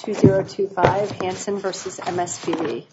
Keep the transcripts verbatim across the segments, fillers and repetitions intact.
two zero two five Hansen versus M S P B.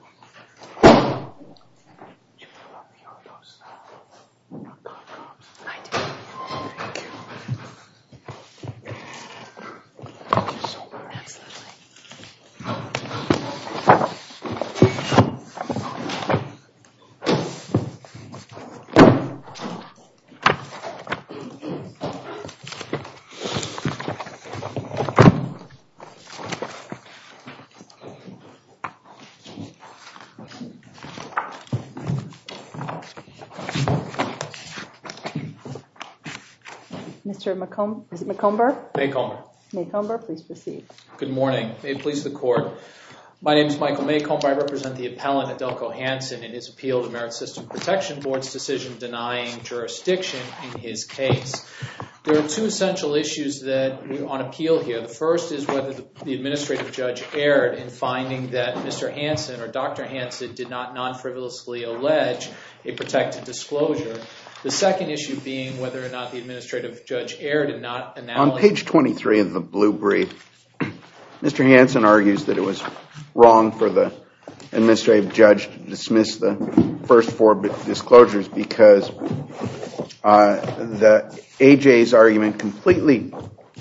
Mister McComb, is it McComber? Maycomber. Maycomber, please proceed. Good morning. May it please the court. My name is Michael Maycomber. I represent the appellant Adelko Hansen in his appeal to the Merit System Protection Board's decision denying jurisdiction in his case. There are two essential issues that are on appeal here. The first is whether the, the administrative judge erred in finding that Mister Hansen or Doctor Hansen did not non-frivolously allege a protected disclosure. The second issue being whether or not the administrative judge erred in not announcing. On page twenty-three of the blue brief, Mister Hansen argues that it was wrong for the administrative judge to dismiss the first four disclosures because uh, the A J's argument completely,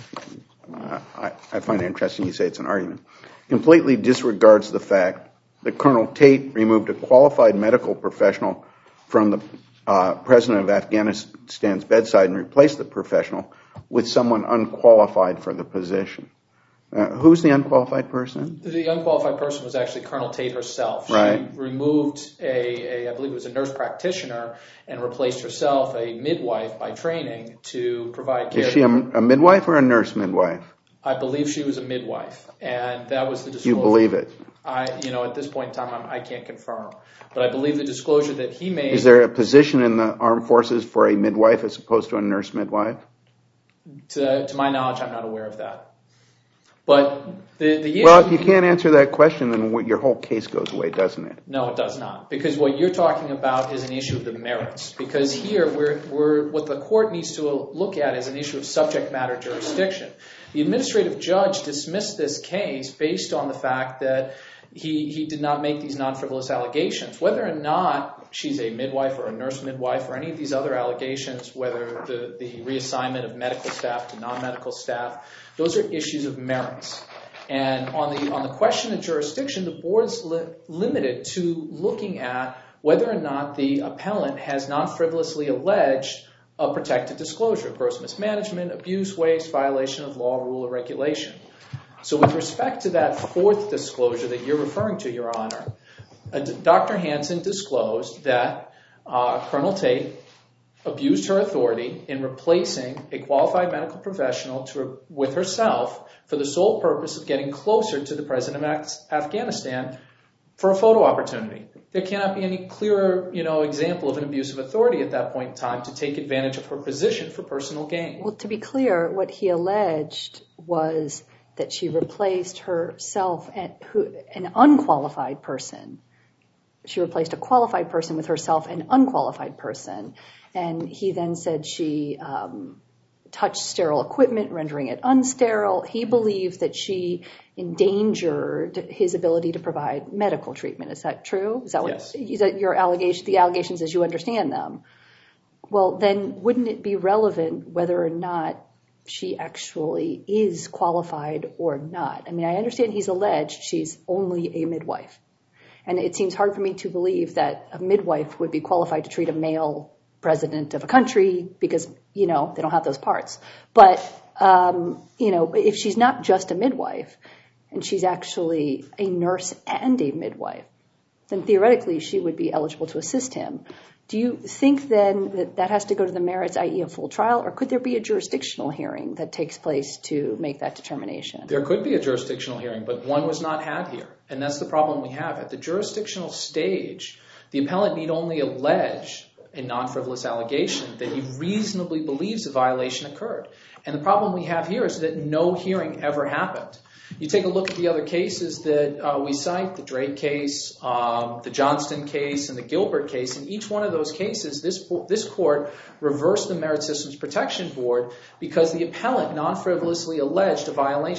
uh, I, I find it interesting you say it's an argument, completely disregards the fact that Colonel Tate removed a qualified medical professional from the Uh, president of Afghanistan's bedside and replaced the professional with someone unqualified for the position. Uh, who's the unqualified person? The unqualified person was actually Colonel Tate herself. Right. She removed a, a, I believe it was a nurse practitioner, and replaced herself, a midwife by training, to provide care. Is she a, a midwife or a nurse midwife? I believe she was a midwife, and that was the disclosure. You believe it? I, you know, at this point in time, I'm, I can't confirm. But I believe the disclosure that he made... Is there a position in the armed forces for a midwife as opposed to a nurse midwife? To, to my knowledge, I'm not aware of that. But the, the issue... Well, if you can't answer that question, then your whole case goes away, doesn't it? No, it does not. Because what you're talking about is an issue of the merits. Because here, we're, we're, what the court needs to look at is an issue of subject matter jurisdiction. The administrative judge dismissed this case based on the fact that he, he did not make these non-frivolous allegations. Whether or not she's a midwife or a nurse midwife or any of these other allegations, whether the, the reassignment of medical staff to non-medical staff, those are issues of merits. And on the, on the question of jurisdiction, the board's li- limited to looking at whether or not the appellant has non-frivolously alleged a protected disclosure, gross mismanagement, abuse, waste, violation of law, rule, or regulation. So with respect to that fourth disclosure that you're referring to, Your Honor, uh, Doctor Hansen disclosed that uh, Colonel Tate abused her authority in replacing a qualified medical professional to, with herself for the sole purpose of getting closer to the president of Afghanistan for a photo opportunity. There cannot be any clearer, you know, example of an abuse of authority at that point in time to take advantage of her position for personal gain. Well, to be clear, what he alleged was that she replaced herself, and who, an unqualified person. She replaced a qualified person with herself, an unqualified person. And he then said she um, touched sterile equipment, rendering it unsterile. He believed that she endangered his ability to provide medical treatment. Is that true? Is that what, yes. Is that your allegation, the allegations as you understand them? Well, then wouldn't it be relevant whether or not she actually is qualified or not? I mean, I understand he's alleged she's only a midwife. And it seems hard for me to believe that a midwife would be qualified to treat a male president of a country because, you know, they don't have those parts. But, um, you know, if she's not just a midwife and she's actually a nurse and a midwife, then theoretically she would be eligible to assist him. Do you think then that that has to go to the merits, that is a full trial, or could there be a jurisdictional hearing that takes place to make that determination? There could be a jurisdictional hearing, but one was not had here. And that's the problem we have. At the jurisdictional stage, the appellant need only allege a non-frivolous allegation that he reasonably believes a violation occurred. And the problem we have here is that no hearing ever happened. You take a look at the other cases that uh, we cite, the Drake case, um, the Johnston case, and the Gilbert case. In each one of those cases, this, this court reversed the Merit Systems Protection Board because the appellant non-frivolously alleged a violation.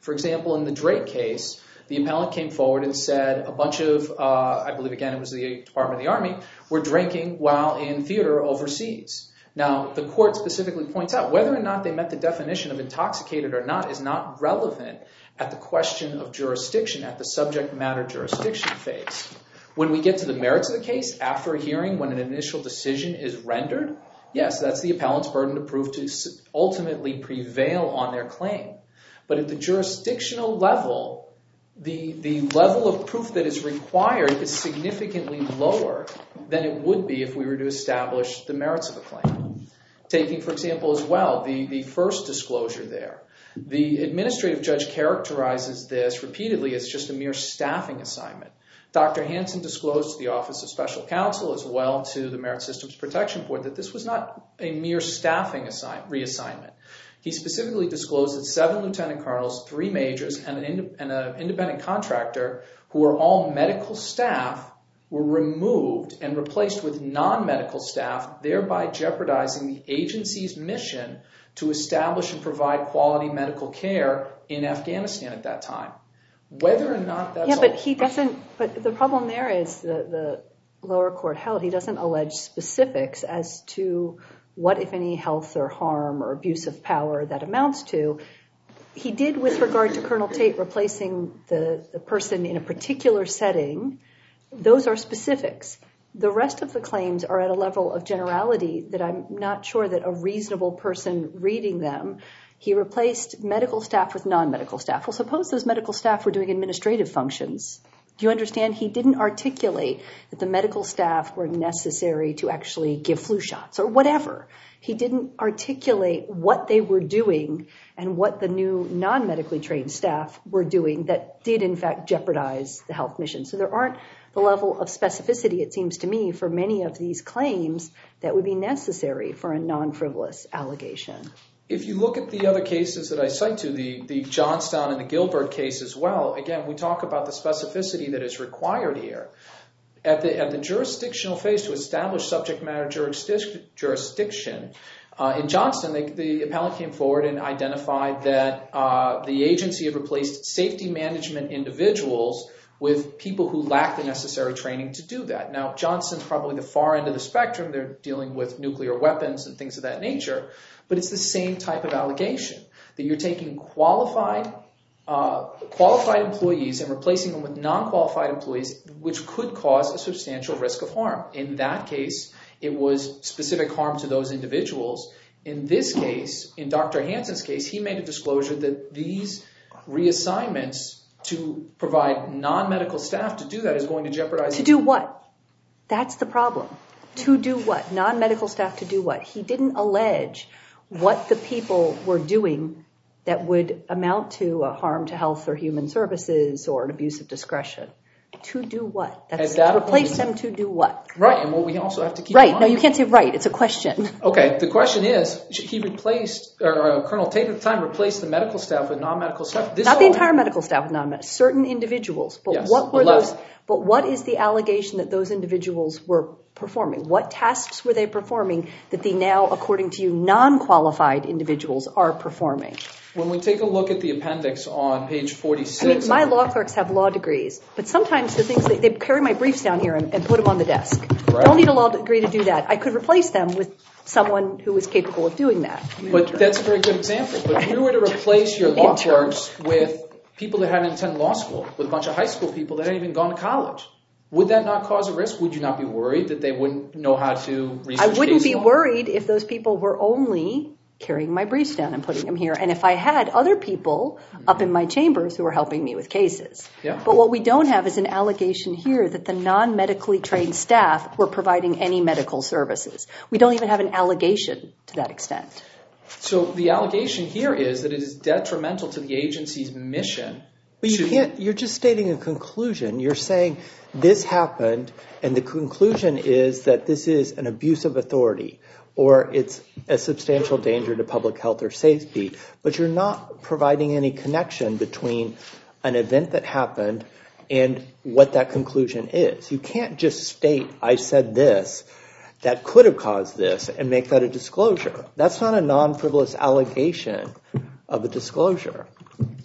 For example, in the Drake case, the appellant came forward and said a bunch of, uh, I believe again it was the Department of the Army, were drinking while in theater overseas. Now, the court specifically points out whether or not they met the definition of intoxicated or not is not relevant at the question of jurisdiction, at the subject matter jurisdiction phase. When we get to the merits of the case, after a hearing, when an initial decision is rendered, yes, that's the appellant's burden to prove to ultimately prevail on their claim. But at the jurisdictional level, the, the level of proof that is required is significantly lower than it would be if we were to establish the merits of a claim. Taking, for example, as well, the, the first disclosure there. The administrative judge characterizes this repeatedly as just a mere staffing assignment. Doctor Hansen disclosed to the Office of Special Counsel as well to the Merit Systems Protection Board that this was not a mere staffing assign- reassignment. He specifically disclosed that seven lieutenant colonels, three majors, and an, ind- and an independent contractor who were all medical staff were removed and replaced with non-medical staff, thereby jeopardizing the agency's mission to establish and provide quality medical care in Afghanistan at that time. Whether or not that's... Yeah, but he doesn't... But the problem there is the, the lower court held, he doesn't allege specifics as to what, if any, health or harm or abuse of power that amounts to. He did with regard to Colonel Tate replacing the, the person in a particular setting. Those are specifics. The rest of the claims are at a level of generality that I'm not sure that a reasonable person reading them. He replaced medical staff with non-medical staff. Well, suppose those medical staff were doing administrative functions. Do you understand? He didn't articulate that the medical staff were necessary to actually give flu shots or whatever. He didn't articulate what they were doing and what the new non-medically trained staff were doing that did, in fact, jeopardize the health mission. So there aren't the level of specificity, it seems to me, for many of these claims that would be necessary for a non-frivolous allegation. If you look at the other cases that I cite to, the, the Johnstown and the Gilbert case as well, again, we talk about the specificity that is required here. At the, at the jurisdictional phase to establish subject matter jurisdiction, jurisdiction uh, in Johnston, the, the appellant came forward and identified that uh, the agency had replaced safety management individuals with people who lack the necessary training to do that. Now, Johnston's probably the far end of the spectrum. They're dealing with nuclear weapons and things of that nature. But it's the same type of allegation, that you're taking qualified uh, qualified employees and replacing them with non-qualified employees, which could cause a substantial risk of harm. In that case, it was specific harm to those individuals. In this case, in Doctor Hansen's case, he made a disclosure that these reassignments to provide non-medical staff to do that is going to jeopardize... To do what? That's the problem. To do what? Non-medical staff to do what? He didn't allege what the people were doing that would amount to a harm to health or human services or an abuse of discretion. To do what? That's that to replace point, them to do what? Right, and what we also have to keep right. in mind... No, you can't say right. It's a question. Okay, the question is, he replaced, or uh, Colonel Tate at the time replaced the medical staff with non-medical staff. This Not the entire medical staff with non-medical, certain individuals. But yes, what were eleven. those? But what is the allegation that those individuals were performing? What tasks were they performing that the now, according to you, non-qualified individuals are performing? When we take a look at the appendix on page forty-six... I mean, my law clerks have law degrees, but sometimes the things, they, they carry my briefs down here and, and put them on the desk. Correct. I don't need a law degree to do that. I could replace them with someone who is capable of doing that. But that's a very good example. But if you were to replace your law clerks with people that hadn't attended law school, with a bunch of high school people that hadn't even gone to college, would that not cause a risk? Would you not be worried that they wouldn't know how to research? I wouldn't be law? worried if those people were only carrying my briefs down and putting them here. And if I had other people up in my chambers who were helping me with cases. Yeah. But what we don't have is an allegation here that the non-medically trained staff were providing any medical services. We don't even have an allegation to that extent. So the allegation here is that it is detrimental to the agency's mission. But you to, can't, you're just stating a conclusion. You're saying this happened, and the conclusion is that this is an abuse of authority, or it's a substantial danger to public health or safety, but you're not providing any connection between an event that happened and what that conclusion is. You can't just state, I said this, that could have caused this, and make that a disclosure. That's not a non-frivolous allegation of a disclosure.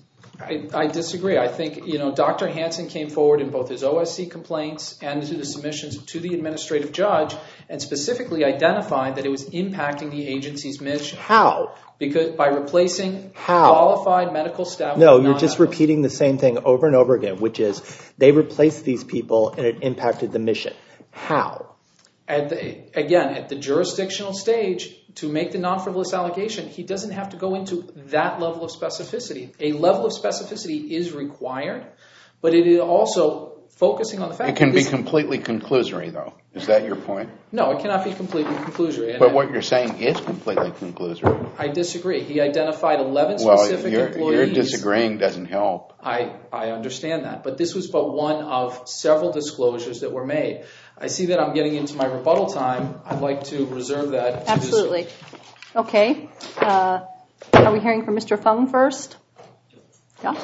I, I disagree. I think, you know, Doctor Hansen came forward in both his O S C complaints and to the submissions to the administrative judge and specifically identified that it was impacting the agency's mission. How? Because by replacing How? qualified medical staff. No, you're just repeating the same thing over and over again, which is they replaced these people and it impacted the mission. How? At the, again, at the jurisdictional stage, to make the non-frivolous allegation, he doesn't have to go into that level of specificity. A level of specificity is required, but it is also focusing on the fact it can that be this, completely conclusory, though. Is that your point? No, it cannot be completely conclusory. But what you're saying is completely conclusory. I disagree. He identified eleven Well, specific your, employees. your disagreeing doesn't help. I, I understand that. But this was but one of several disclosures that were made. I see that I'm getting into my rebuttal time. I'd like to reserve that. To Absolutely. Okay. Uh, are we hearing from Mister Fung first? Yeah.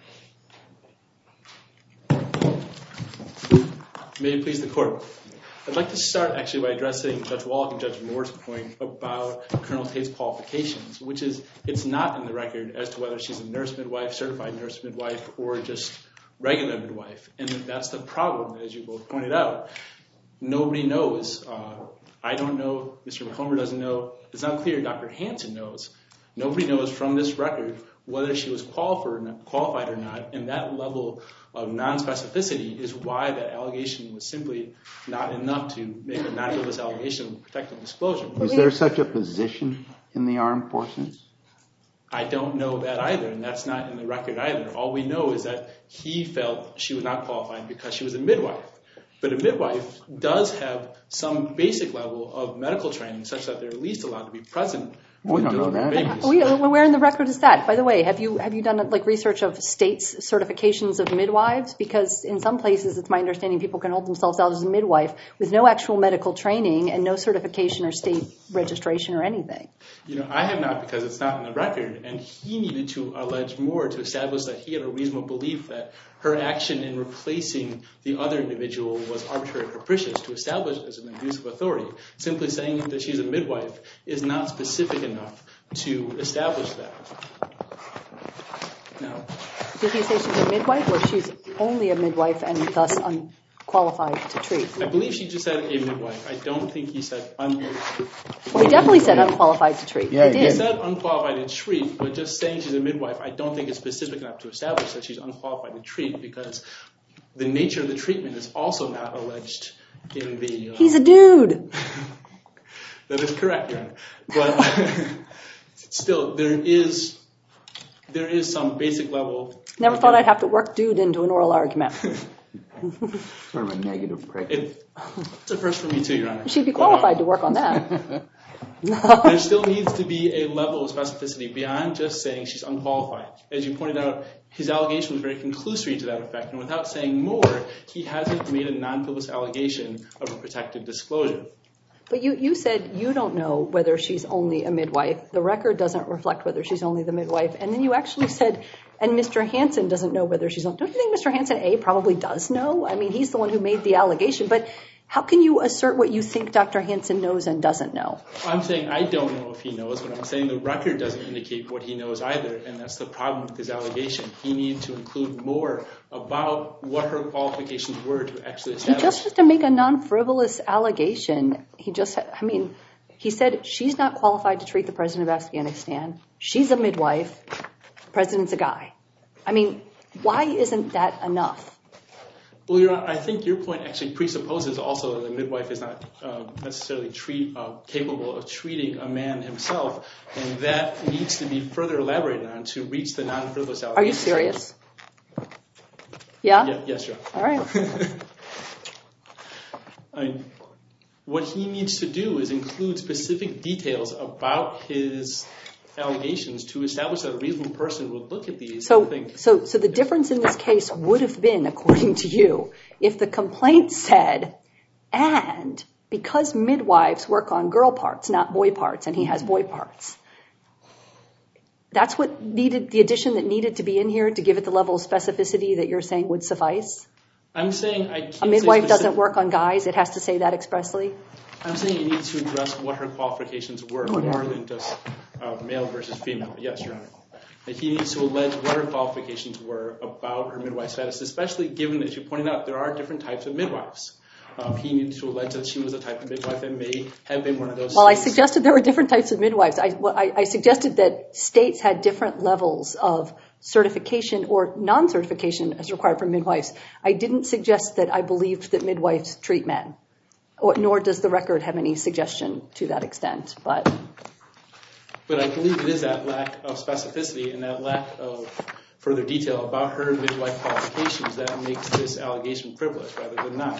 May it please the court. I'd like to start actually by addressing Judge Wallach and Judge Moore's point about Colonel Tate's qualifications, which is it's not in the record as to whether she's a nurse midwife, certified nurse midwife, or just regular midwife. And that's the problem, as you both pointed out. Nobody knows. Uh, I don't know. Mister McComber doesn't know. It's not clear Doctor Hansen knows. Nobody knows from this record whether she was qualified or not, and that level of non-specificity is why that allegation was simply not enough to make a non-frivolous allegation of protective disclosure. Is there such a position in the armed forces? I don't know that either, and that's not in the record either. All we know is that he felt she was not qualified because she was a midwife. But a midwife does have some basic level of medical training such that they're at least allowed to be present. We don't know that. We, where in the record is that? By the way, have you have you done like research of states' certifications of midwives? Because in some places, it's my understanding people can hold themselves out as a midwife with no actual medical training and no certification or state registration or anything. You know, I have not because it's not in the record, and he needed to allege more to establish that he had a reasonable belief that her action in replacing the other individual was arbitrary and capricious to establish as an abuse of authority. Simply saying that she's a midwife is not specific enough to establish that. Now, did he say she's a midwife or she's only a midwife and thus unqualified to treat? I believe she just said a midwife. I don't think he said unqualified. Well, he definitely said unqualified to treat. Yeah, he He did. said unqualified to treat, but just saying she's a midwife, I don't think is specific enough to establish that she's unqualified to treat because the nature of the treatment is also not alleged in the... Uh, He's a dude. That is correct, Your Honor. But still, there is there is some basic level... Never thought I'd have to work dude into an oral argument. Sort of a negative prejudice. It, it's a first for me too, Your Honor. She'd be But, qualified um, to work on that. There still needs to be a level of specificity beyond just saying she's unqualified. As you pointed out, his allegation was very conclusory to that effect, and without saying more, he hasn't made a non-frivolous allegation of a protected disclosure. But you, you said you don't know whether she's only a midwife. The record doesn't reflect whether she's only the midwife. And then you actually said, and Mister Hansen doesn't know whether she's only... Don't you think Mister Hansen, A, probably does know? I mean, he's the one who made the allegation. But how can you assert what you think Doctor Hansen knows and doesn't know? I'm saying I don't know if he knows, but I'm saying the record doesn't indicate what he knows either, and that's the problem with his allegation. He needed to include more about what her qualifications were to actually establish. He just has to make a non-frivolous allegation. He just, I mean, he said she's not qualified to treat the president of Afghanistan. She's a midwife. The president's a guy. I mean, why isn't that enough? Well, Your Honor, I think your point actually presupposes also that a midwife is not uh, necessarily treat, uh, capable of treating a man himself, and that needs to be further elaborated on to reach the non-frivolous allegation. Are you serious? Yeah? Yeah, yes, Your Honor. All right. I mean, what he needs to do is include specific details about his allegations to establish that a reasonable person would look at these So, and think... so, so the difference in this case would have been, according to you, if the complaint said, and because midwives work on girl parts, not boy parts, and he has boy parts, that's what needed, the addition that needed to be in here to give it the level of specificity that you're saying would suffice? I'm saying I can't A midwife say doesn't specific- work on guys. It has to say that expressly. I'm saying it needs to address what her qualifications were, more than just uh, male versus female. Yes, Your Honor. that he needs to allege what her qualifications were about her midwife status, especially given that you pointed out there are different types of midwives. Um, he needed to allege that she was a type of midwife that may have been one of those. Well, states. I suggested there were different types of midwives. I, well, I, I suggested that states had different levels of certification or non-certification as required for midwives. I didn't suggest that I believed that midwives treat men, or, nor does the record have any suggestion to that extent. But but I believe it is that lack of specificity and that lack of further detail about her midwife qualifications that makes this allegation frivolous rather than not.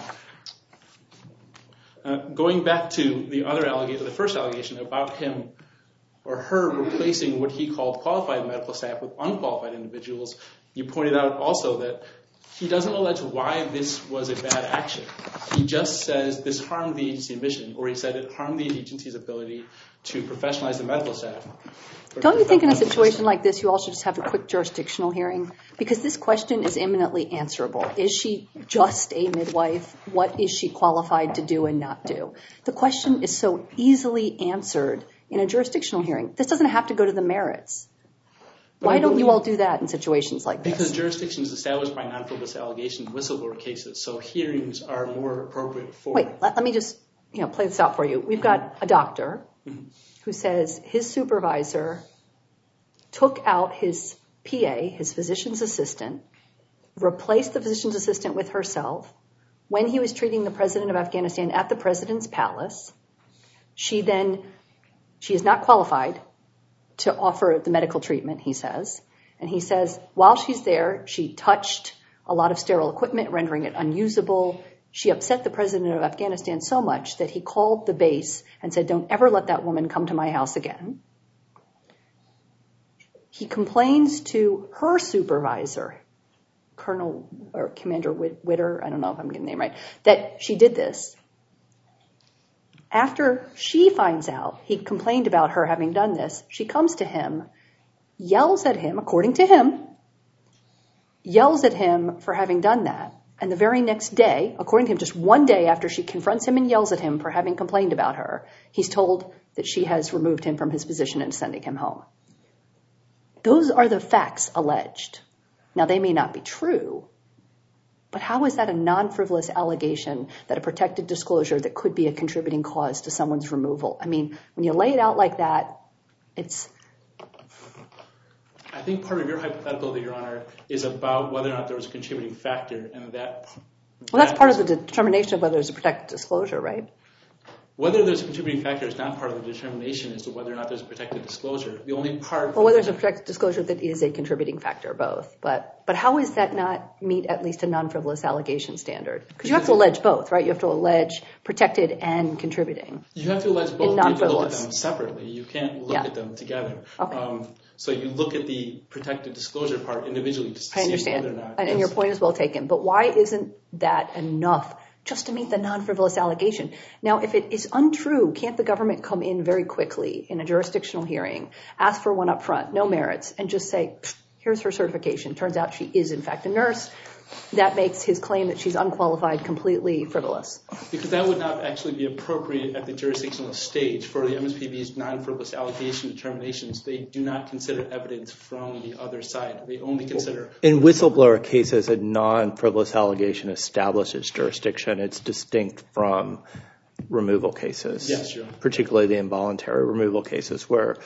Uh, going back to the other allegation, the first allegation about him or her replacing what he called qualified medical staff with unqualified individuals, you pointed out also that he doesn't allege why this was a bad action. He just says this harmed the agency mission, or he said it harmed the agency's ability to professionalize the medical staff. don't you think in a situation like this you all should just have a quick jurisdictional hearing? Because this question is imminently answerable. Is she just a midwife? What is she qualified to do and not do? The question is so easily answered in a jurisdictional hearing. This doesn't have to go to the merits. Why don't you all do that in situations like this? Because jurisdiction is established by non-frivolous allegation whistleblower cases, so hearings are more appropriate for... Wait, let, let me just you know play this out for you. We've got a doctor mm-hmm. who says his supervisor took out his P A, his physician's assistant, replaced the physician's assistant with herself. When he was treating the president of Afghanistan at the president's palace, she then, she is not qualified to offer the medical treatment, he says. And he says, while she's there, she touched a lot of sterile equipment, rendering it unusable. She upset the president of Afghanistan so much that he called the base and said, don't ever let that woman come to my house again. He complains to her supervisor, Colonel or Commander Witter, I don't know if I'm getting the name right, that she did this. After she finds out he complained about her having done this, she comes to him, yells at him, according to him, yells at him for having done that. And the very next day, according to him, just one day after she confronts him and yells at him for having complained about her, he's told that she has removed him from his position and sending him home. Those are the facts alleged. Now, they may not be true, but how is that a non-frivolous allegation that a protected disclosure that could be a contributing cause to someone's removal? I mean, when you lay it out like that, it's... I think part of your hypothetical, Your Honor, is about whether or not there was a contributing factor, and that... Well, that's part of the determination of whether there's a protected disclosure, right? Whether there's a contributing factor is not part of the determination as to whether or not there's a protected disclosure. The only part... Well, whether there's a protected disclosure that is a contributing factor, both. But but how is that not meet at least a non-frivolous allegation standard? Because you have to allege both, right? You have to allege protected and contributing. You have to allege both. You have to look at them separately. You can't look yeah. at them together. Okay. Um, so you look at the protected disclosure part individually to see I understand. whether or not... And, and your point is well taken. But why isn't that enough just to meet the non-frivolous allegation? Now, if it is untrue, can't the government come in very quickly in a jurisdictional hearing, ask for one up front, no merits, and just say, here's her certification. Turns out she is, in fact, a nurse. That makes his claim that she's unqualified completely frivolous. Because that would not actually be appropriate at the jurisdictional stage. For the M S P B's non-frivolous allegation determinations, they do not consider evidence from the other side. They only consider... In whistleblower cases, a non-frivolous allegation establishes jurisdiction. It's distinct from removal cases. Yes, sure. Particularly the involuntary removal cases, where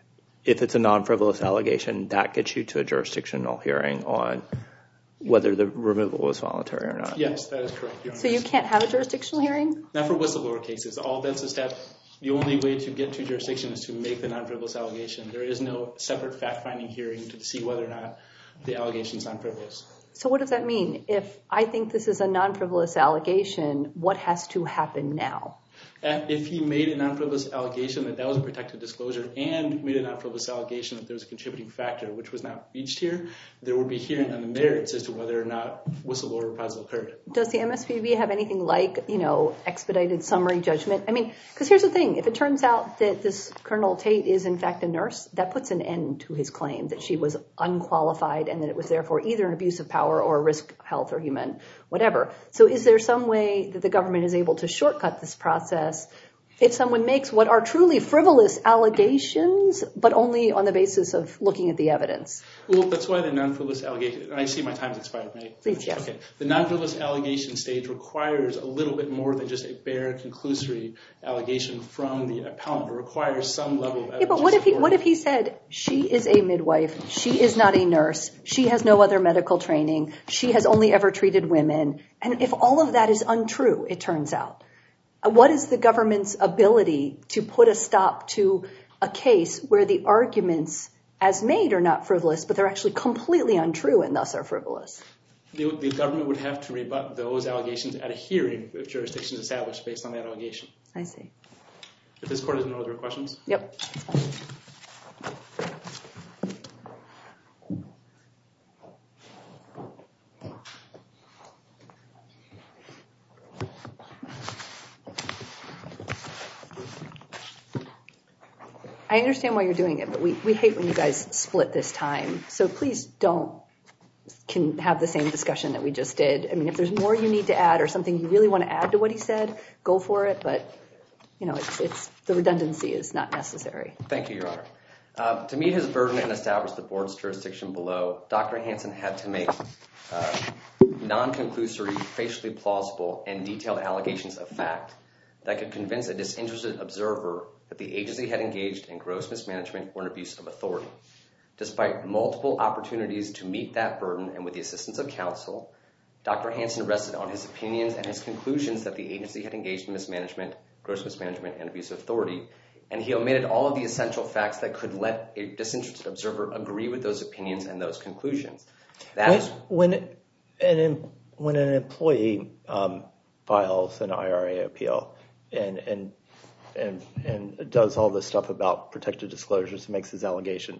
if it's a non-frivolous allegation, that gets you to a jurisdictional hearing on whether the removal was voluntary or not. Yes, that is correct. Your Honor. So you can't have a jurisdictional hearing? Not for whistleblower cases. All that's a step. The only way to get to jurisdiction is to make the non-frivolous allegation. There is no separate fact-finding hearing to see whether or not the allegation is non-frivolous. So what does that mean? If I think this is a non-frivolous allegation, what has to happen now? If he made a non-frivolous allegation that that was a protected disclosure and made a non-frivolous allegation that there was a contributing factor, which was not reached here, there would be hearing on the merits as to whether or not whistleblower reprisal occurred. Does the M S P B have anything like, you know, expedited summary judgment? I mean, because here's the thing. If it turns out that this Colonel Tate is, in fact, a nurse, that puts an end to his claim that she was unqualified and that it was therefore either an abuse of power or a risk health or human, whatever. So is there some way that the government is able to shortcut this process if someone makes what are truly frivolous allegations, but only on the basis of looking at the evidence? Well, that's why the non-frivolous allegation, I see my time's expired, right? Please, yes. Okay. The non-frivolous allegation stage requires a little bit more than just a bare conclusory allegation from the appellant. It requires some level of evidence. Yeah, but what if he, what if he said, she is a midwife, she is not a nurse, she has no other medical training, she has only ever treated women, and if all of that is untrue, it turns out, what is the government's ability to put a stop to a case where the arguments as made are not frivolous, but they're actually completely untrue and thus are frivolous? The, the government would have to rebut those allegations at a hearing if jurisdiction is established based on that allegation. I see. If this court has no other questions? Yep. I understand why you're doing it, but we, we hate when you guys split this time. So please don't can have the same discussion that we just did. I mean, if there's more you need to add or something you really want to add to what he said, go for it. But, you know, it's, it's the redundancy is not necessary. Thank you, Your Honor. Uh, to meet his burden and establish the board's jurisdiction below, Doctor Hansen had to make uh, non-conclusory, facially plausible, and detailed allegations of fact that could convince a disinterested observer that the agency had engaged in gross mismanagement or an abuse of authority. Despite multiple opportunities to meet that burden and with the assistance of counsel, Doctor Hansen rested on his opinions and his conclusions that the agency had engaged in mismanagement, gross mismanagement, and abuse of authority, and he omitted all of the essential facts that could let a disinterested observer agree with those opinions and those conclusions. That when, is, when, an, when an employee um, files an I R A appeal and, and And, and does all this stuff about protected disclosures and makes his allegations,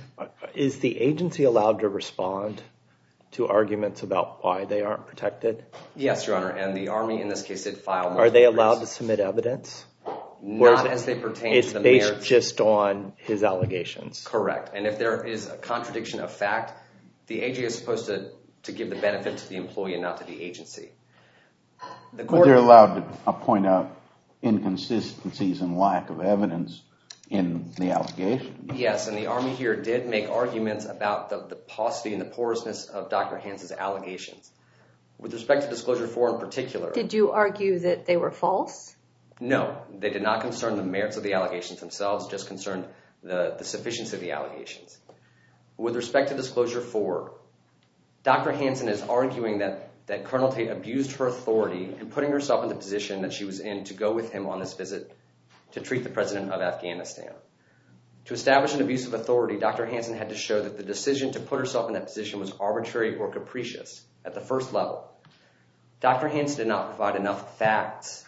is the agency allowed to respond to arguments about why they aren't protected? Yes, Your Honor, and the Army in this case did file. Are they allowed to submit evidence? Not as they pertain to the merits. It's based merits. just on his allegations. Correct, and if there is a contradiction of fact, the A G is supposed to, to give the benefit to the employee and not to the agency. The court, but they're allowed to point out inconsistencies and lack of evidence in the allegation. Yes, and the Army here did make arguments about the, the paucity and the porousness of Doctor Hansen's allegations. With respect to Disclosure four in particular... Did you argue that they were false? No, they did not concern the merits of the allegations themselves, just concerned the, the sufficiency of the allegations. With respect to Disclosure four, Doctor Hansen is arguing that that Colonel Tate abused her authority in putting herself in the position that she was in to go with him on this visit to treat the president of Afghanistan. To establish an abuse of authority, Doctor Hansen had to show that the decision to put herself in that position was arbitrary or capricious at the first level. Doctor Hansen did not provide enough facts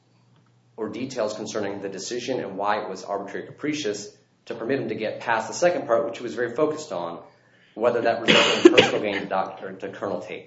or details concerning the decision and why it was arbitrary or capricious to permit him to get past the second part, which he was very focused on, whether that resulted in personal gain to, Doctor, to Colonel Tate.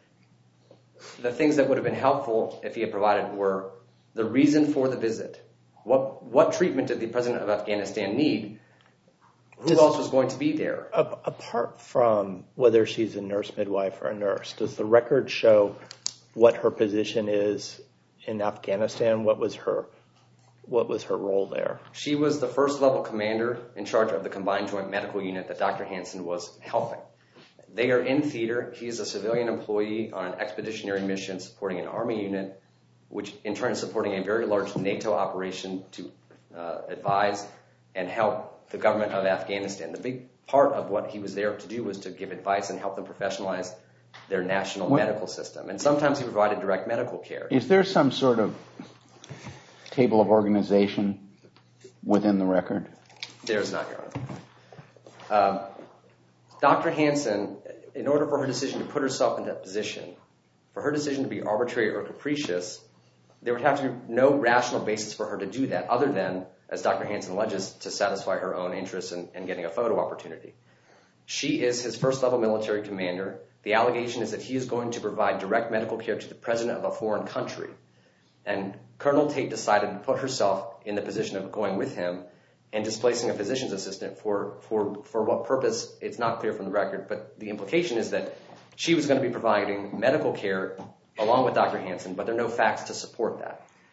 The things that would have been helpful if he had provided were the reason for the visit. What what treatment did the president of Afghanistan need? Who Does, else was going to be there? Apart from whether she's a nurse midwife or a nurse, does the record show what her position is in Afghanistan? What was her what was her role there? She was the first level commander in charge of the Combined Joint Medical Unit that Doctor Hansen was helping. They are in theater. He is a civilian employee on an expeditionary mission supporting an Army unit, which in turn is supporting a very large NATO operation to uh, advise and help the government of Afghanistan. The big part of what he was there to do was to give advice and help them professionalize their national what? medical system. And sometimes he provided direct medical care. Is there some sort of table of organization within the record? There's not, Your Honor. Um, Doctor Hansen, in order for her decision to put herself in that position, for her decision to be arbitrary or capricious, there would have to be no rational basis for her to do that other than, as Doctor Hansen alleges, to satisfy her own interests in, in getting a photo opportunity. She is his first level military commander. The allegation is that he is going to provide direct medical care to the president of a foreign country. And Colonel Tate decided to put herself in the position of going with him and displacing a physician's assistant for, for, for what purpose, it's not clear from the record, but the implication is that she was going to be providing medical care along with Doctor Hansen, but there are no facts to support that.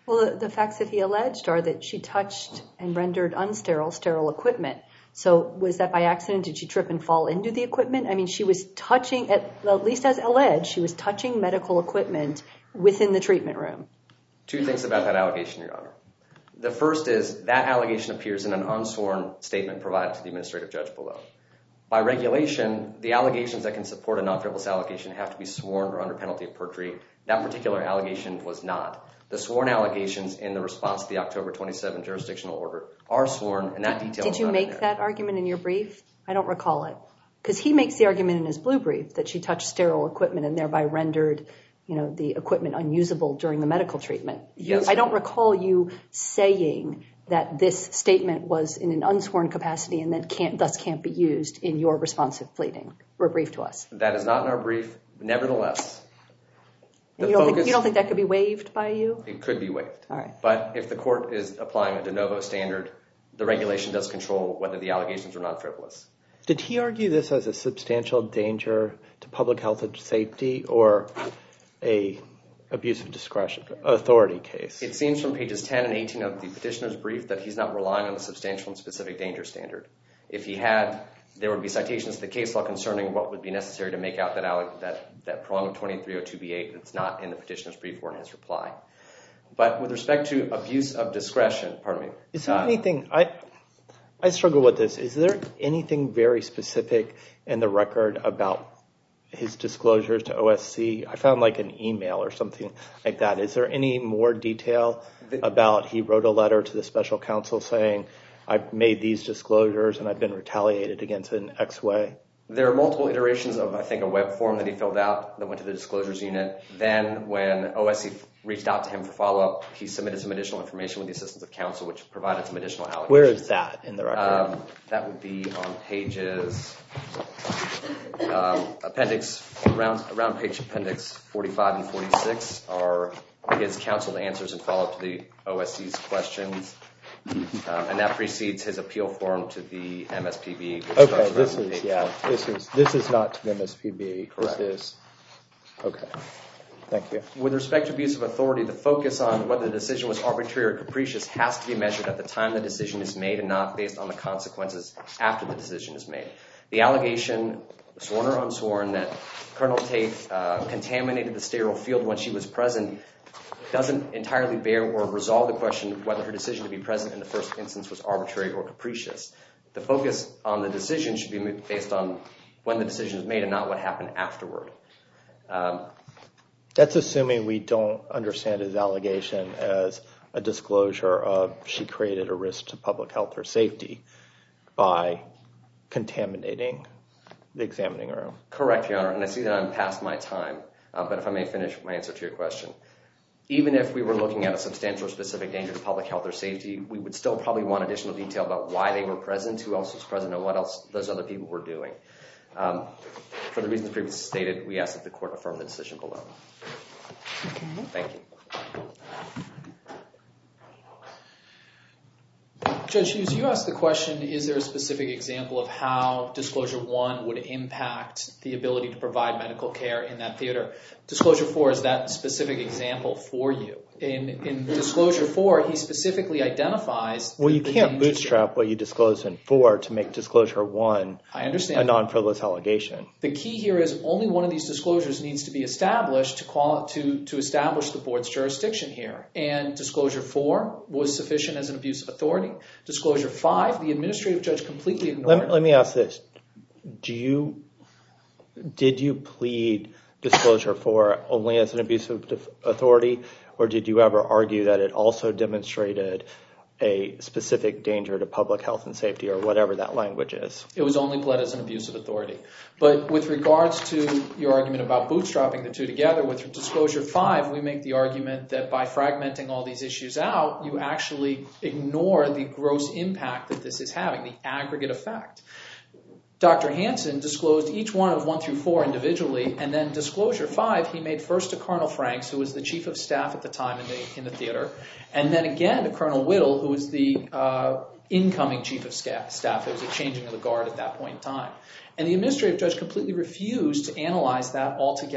Well, the, the facts that he alleged are that she touched and rendered unsterile sterile equipment. So was that by accident? Did she trip and fall into the equipment? I mean, she was touching, at, at least as alleged, she was touching medical equipment within the treatment room. Two things about that allegation, Your Honor. The first is that allegation appears in an unsworn statement provided to the administrative judge below. By regulation, the allegations that can support a non-frivolous allegation have to be sworn or under penalty of perjury. That particular allegation was not. The sworn allegations in the response to the October twenty-seventh jurisdictional order are sworn, and that detail Did you make that argument in your brief? I don't recall it. Because he makes the argument in his blue brief that she touched sterile equipment and thereby rendered, you know, the equipment unusable during the medical treatment. You, Yes. I don't recall you saying that this statement was in an unsworn capacity and that can't, thus can't be used in your responsive pleading or brief to us. That is not in our brief. Nevertheless, the You don't, focus, think, you don't think that could be waived by you? it could be waived. All right. But if the court is applying a de novo standard, the regulation does control whether the allegations are non-frivolous. Did he argue this as a substantial danger to public health and safety or a abuse of discretion authority case? It seems from pages ten and eighteen of the petitioner's brief that he's not relying on the substantial and specific danger standard. If he had, there would be citations to the case law concerning what would be necessary to make out that that, that prong of twenty-three oh two B eight that's not in the petitioner's brief or in his reply. But with respect to abuse of discretion, pardon me. Is there uh, anything, I, I struggle with this. Is there anything very specific in the record about his disclosures to O S C? I found like an email or something like that. Is there any more detail about he wrote a letter to the special counsel saying, I've made these disclosures and I've been retaliated against in X way? There are multiple iterations of, I think, a web form that he filled out that went to the disclosures unit. Then when O S C reached out to him for follow-up, he submitted some additional information with the assistance of counsel, which provided some additional allegations. Where is that in the record? Um, that would be on pages, um, appendix, around, around page appendix forty-five and forty-six are his counseled answers and follow-up to the O S C's questions. Um, and that precedes his appeal form to the M S P B. Which Okay, this starts around is, page yeah, this is, this is not to the M S P B. Correct. This is, okay, thank you. With respect to abuse of authority, the focus on whether the decision was arbitrary or capricious has to be measured at the time the decision is made and not based on the consequences after the decision is made. The allegation, sworn or unsworn, that Colonel Tate uh, contaminated the sterile field when she was present doesn't entirely bear or resolve the question whether her decision to be present in the first instance was arbitrary or capricious. The focus on the decision should be based on when the decision is made and not what happened afterward. Um, That's assuming we don't understand his allegation as a disclosure of she created a risk to public health or safety by contaminating the examining room. Correct, Your Honor, and I see that I'm past my time, uh, but if I may finish my answer to your question. Even if we were looking at a substantial or specific danger to public health or safety, we would still probably want additional detail about why they were present, who else was present, and what else those other people were doing. Um, for the reasons previously stated, we ask that the court affirm the decision below. Okay. Thank you. Judge Hughes, you asked the question, is there a specific example of how Disclosure one would impact the ability to provide medical care in that theater? Disclosure four is that specific example for you. In, in Disclosure four, he specifically identifies... Well, you the can't dangers. bootstrap what you disclosed in four to make Disclosure one I understand. a non-frivolous allegation. The key here is only one of these disclosures needs to be established to, quali- to, to establish the board's jurisdiction here. And Disclosure four was sufficient as an abuse of authority. Disclosure five, the administrative judge completely ignored. Let, let me ask this. Do you, did you plead Disclosure four only as an abuse of authority, or did you ever argue that it also demonstrated a specific danger to public health and safety, or whatever that language is? It was only pled as an abuse of authority. But with regards to your argument about bootstrapping the two together, with Disclosure five, we make the argument that by fragmenting all these issues out, you actually ignore the gross impact that this is having, the aggregate effect. Doctor Hansen disclosed each one of one through four individually, and then Disclosure five he made first to Colonel Franks, who was the chief of staff at the time in the, in the theater, and then again to Colonel Whittle, who was the uh, incoming chief of staff. There was a changing of the guard at that point in time. And the administrative judge completely refused to analyze that altogether.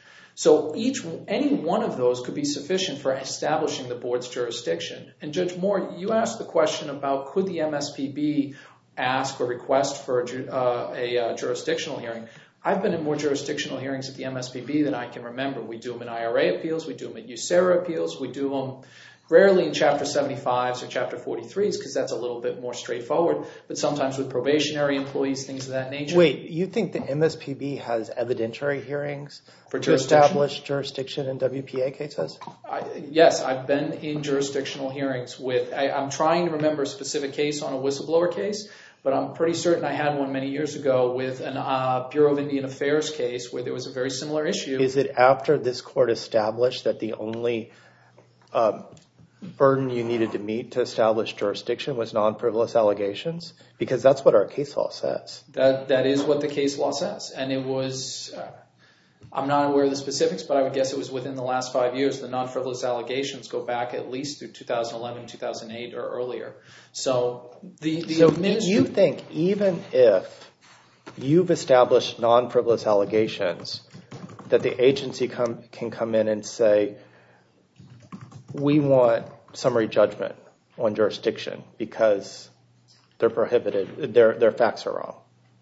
So each, any one of those could be sufficient for establishing the board's jurisdiction. And Judge Moore, you asked the question about could the M S P B ask or request for a, uh, a uh, jurisdictional hearing. I've been in more jurisdictional hearings at the M S P B than I can remember. We do them in I R A appeals, we do them at U S E R A appeals, we do them rarely in Chapter seventy-fives or Chapter forty-threes because that's a little bit more straightforward, but sometimes with probationary employees, things of that nature. Wait, you think the M S P B has evidentiary hearings For to establish jurisdiction in W P A cases? I, yes, I've been in jurisdictional hearings with, I, I'm trying to remember a specific case on a whistleblower case, but I'm pretty certain I had one many years ago with a uh, Bureau of Indian Affairs case where there was a very similar issue. Is it after this court established that the only um, burden you needed to meet to establish jurisdiction was non-frivolous allegations? Because that's what our case law says. That That is what the case law says. And it was, uh, I'm not aware of the specifics, but I would guess it was within the last five years. The non-frivolous allegations go back at least through two thousand eleven, two thousand eight, or earlier. So the, the So administ- you think even if you've established non-frivolous allegations, that the agency come, can come in and say, we want summary judgment on jurisdiction because they're prohibited, their their facts are wrong?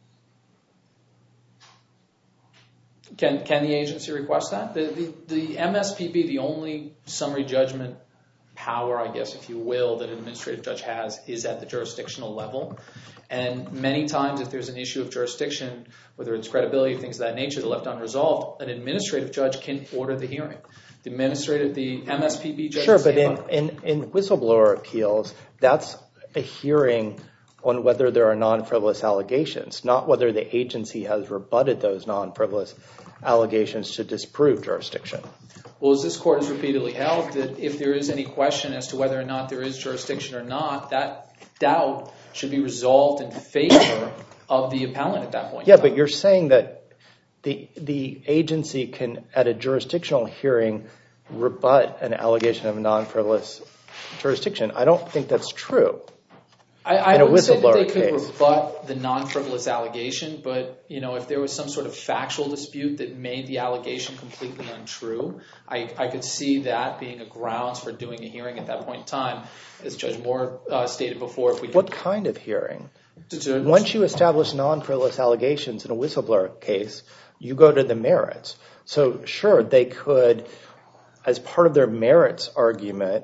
Can can the agency request that? The, the the M S P B, the only summary judgment power, I guess, if you will, that an administrative judge has is at the jurisdictional level. And many times if there's an issue of jurisdiction, whether it's credibility, things of that nature, that are left unresolved, an administrative judge can order the hearing. The administrative, the M S P B judge... Sure, but in, in, in whistleblower appeals, that's a hearing on whether there are non-frivolous allegations, not whether the agency has rebutted those non-frivolous allegations to disprove jurisdiction. Well, as this court has repeatedly held, that if there is any question as to whether or not there is jurisdiction or not, that doubt should be resolved in favor of the appellant at that point. Yeah, but you're saying that the the agency can, at a jurisdictional hearing, rebut an allegation of a non-frivolous jurisdiction. I don't think that's true. I, I in a wouldn't say that they whistleblower could case. rebut the non-frivolous allegation, but you know, if there was some sort of factual dispute that made the allegation completely untrue, I, I could see that being a grounds for doing a hearing at that point in time. As Judge Moore uh, stated before, if we could, What kind of hearing? to, to, Once you establish non-frivolous allegations in a whistleblower case, you go to the merits. So sure, they could, as part of their merits argument,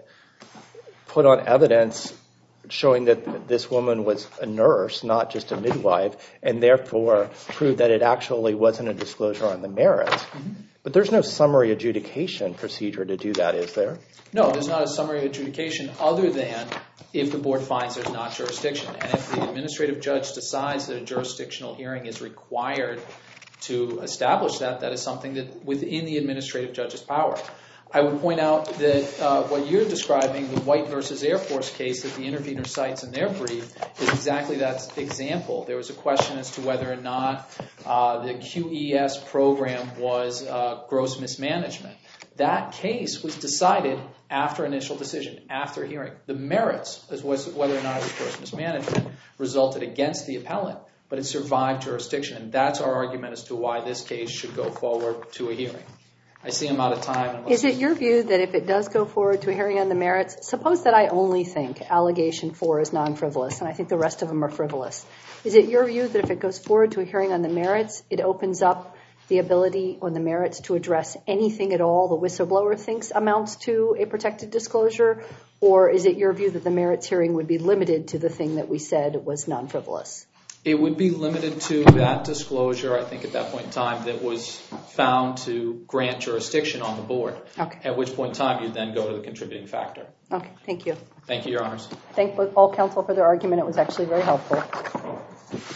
put on evidence showing that this woman was a nurse, not just a midwife, and therefore prove that it actually wasn't a disclosure on the merits. Mm-hmm. But there's no summary adjudication procedure to do that, is there? No, there's not a summary adjudication other than if the board finds there's not jurisdiction. And if the administrative judge decides that a jurisdictional hearing is required to establish that, that is something that within the administrative judge's power. I would point out that uh, what you're describing, the White versus Air Force case that the intervener cites in their brief, is exactly that example. There was a question as to whether or not uh, the Q E S program was uh, gross mismanagement. That case was decided after initial decision, after hearing. The merits, as was whether or not it was gross mismanagement, resulted against the appellant, but it survived jurisdiction. And that's our argument as to why this case should go forward to a hearing. I see I'm out of time. Is it your view that if it does go forward to a hearing on the merits, suppose that I only think allegation four is non-frivolous and I think the rest of them are frivolous. Is it your view that if it goes forward to a hearing on the merits, it opens up the ability on the merits to address anything at all the whistleblower thinks amounts to a protected disclosure? Or is it your view that the merits hearing would be limited to the thing that we said was non-frivolous? It would be limited to that disclosure, I think, at that point in time that was found to grant jurisdiction on the board. Okay. At which point in time you'd then go to the contributing factor. Okay, thank you. Thank you, Your Honors. Thank all counsel for their argument. It was actually very helpful.